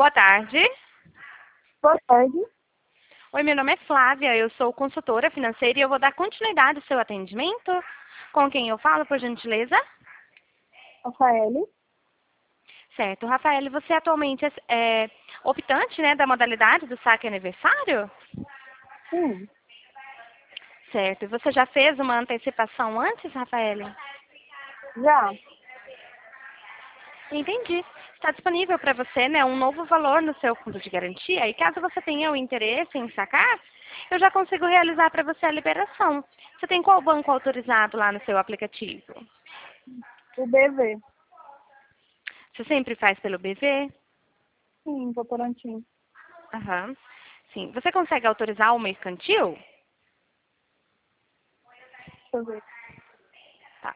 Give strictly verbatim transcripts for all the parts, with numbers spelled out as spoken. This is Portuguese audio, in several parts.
Boa tarde. Boa tarde. Oi, meu nome é Flávia, eu sou consultora financeira e eu vou dar continuidade ao seu atendimento. Com quem eu falo, por gentileza? Rafaele. Certo. Rafael, você atualmente é, é optante, né, da modalidade do saque aniversário? Sim. Certo. E você já fez uma antecipação antes, Rafael? Já. Entendi. Está disponível para você, né, um novo valor no seu fundo de garantia e caso você tenha o interesse em sacar, eu já consigo realizar para você a liberação. Você tem qual banco autorizado lá no seu aplicativo? O B V. Você sempre faz pelo B V? Sim, Votorantim. Aham. Sim. Você consegue autorizar o mercantil? Deixa eu ver. Tá.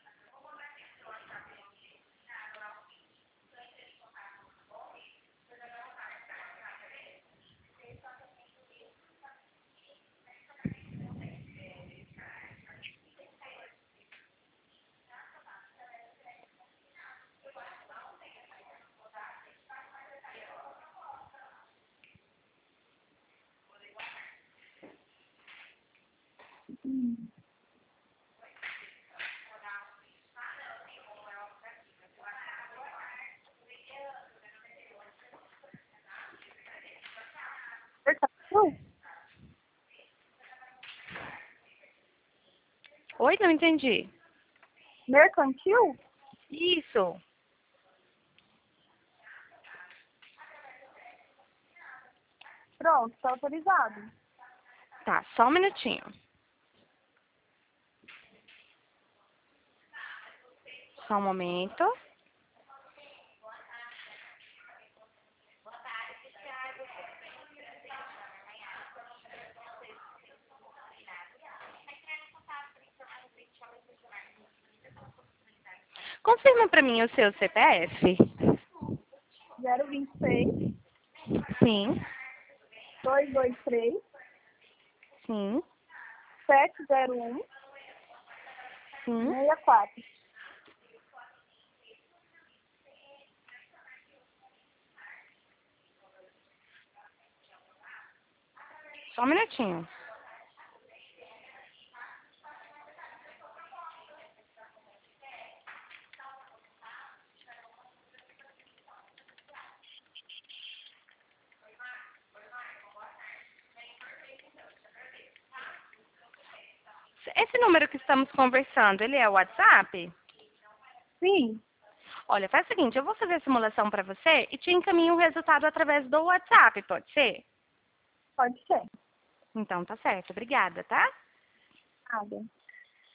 Hum. Mercantil? Oi, não entendi. Mercantil? Isso. Pronto, está autorizado. Tá, só um minutinho. Só um momento. Confirma para mim o seu C P F. zero vinte e seis, Sim, dois dois três, sim, sete zero um, sim. seis quatro. Só um minutinho. Esse número que estamos conversando, ele é o WhatsApp? Sim, Olha, faz o seguinte, eu vou fazer a simulação para você e te encaminho o resultado através do WhatsApp, pode ser? pode ser. Então tá certo, obrigada, tá? Nada.